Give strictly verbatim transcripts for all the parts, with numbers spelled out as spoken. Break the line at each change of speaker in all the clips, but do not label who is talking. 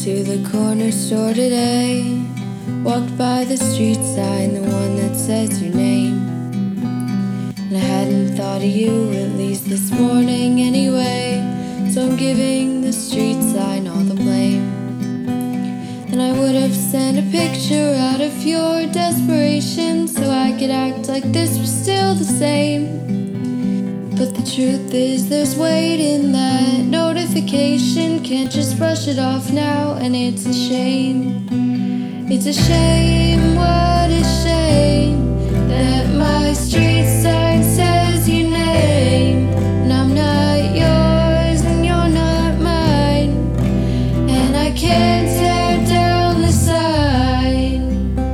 to the corner store today. Walked by the street sign, the one that says your name. And I hadn't thought of you, at least this morning anyway. So I'm giving the street sign all the blame. And I would have sent a picture out of your desperation, so I could act like this was still the same. But the truth is there's weight in that notification. Can't just brush it off now, and it's a shame. It's a shame, what a shame, that my street sign says your name. And I'm not yours and you're not mine, and I can't tear down the sign.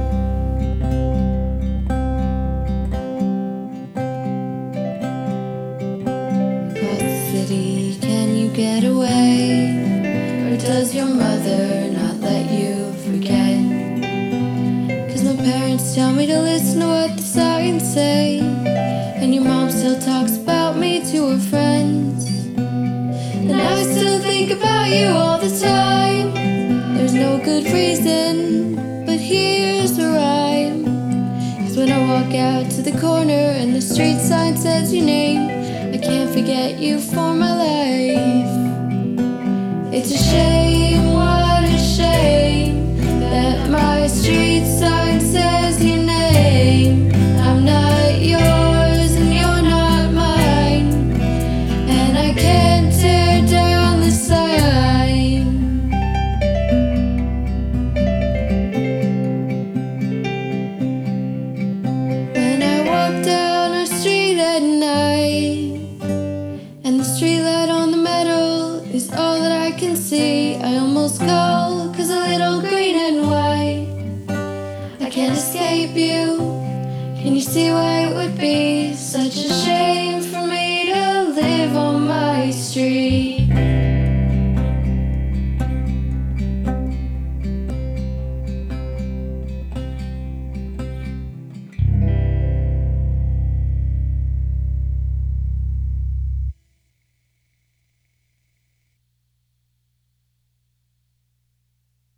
Across the city, can you get away? Or does your mother not let you forget? Parents tell me to listen to what the signs say, and your mom still talks about me to her friends. And I still think about you all the time. There's no good reason, but here's a rhyme. Cause when I walk out to the corner and the street sign says your name, I can't forget you for my life. It's a shame, what a shame, that my street sign says your name. I'm not yours and you're not mine, and I can't tear down the sign. When I walk down our street at night, and the streetlight on the metal is all that I can see, I almost call, cause a little green and white. I can't escape you. Can you see why it would be such a shame